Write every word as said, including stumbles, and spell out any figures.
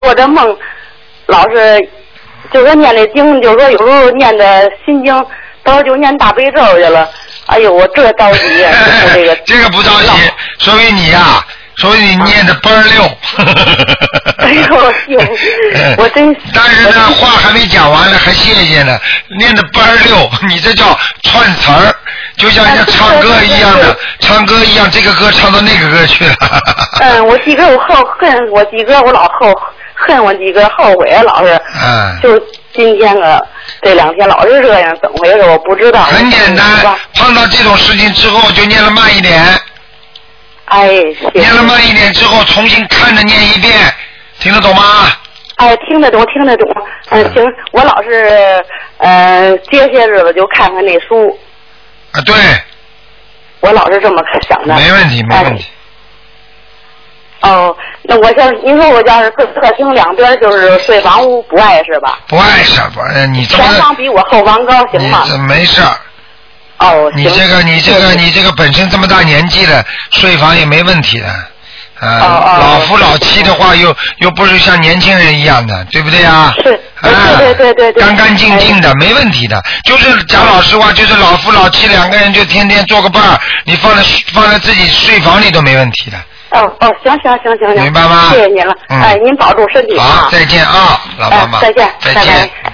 做这梦，老是就说念的经，就说有时候念的心经，到时候就念大悲咒去了。哎呦，我这着急呀！这个这个不着急，说明你呀、啊，说明你念的倍儿溜。 哎呦，我真。 但是呢，话还没讲完呢，还谢谢呢，念的倍儿溜，你这叫串词儿，就像像唱歌一样的，唱歌一样，这个歌唱到那个歌去了。 嗯，我几个我后恨，我几个我老后恨，我几个后悔老是。嗯。就今天个这两天老是这样，怎么回事？我不知道。 很简单，碰到这种事情之后就念了慢一点。 哎， 念了慢一点之后，重新看着念一遍，听得懂吗？ 哎，听得懂，听得懂。嗯，行，我老是呃，接些日子就看看那书。 啊，对。 我老是这么想的。 没问题，没问题。 哎、哦，那我要您说我要是客客厅两边就是睡房屋不碍事吧？ 不碍事，不，你这前房比我后房高，行吗？ 你没事。 哦， 你这个，你这个，你这个本身这么大年纪了，睡房也没问题的。啊、呃哦，老夫老妻的话又又不是像年轻人一样的，对不对啊？ 是，啊、对对对对， 干干净净的，哎、没问题的。就是讲老实话，就是老夫老妻两个人就天天做个伴儿，你放在放在自己睡房里都没问题的。 哦哦，行行行行行， 明白吗？ 谢谢您了，嗯、哎，您保重身体啊！ 好，再见啊，老妈妈、 哎，再见， 再见。 拜拜。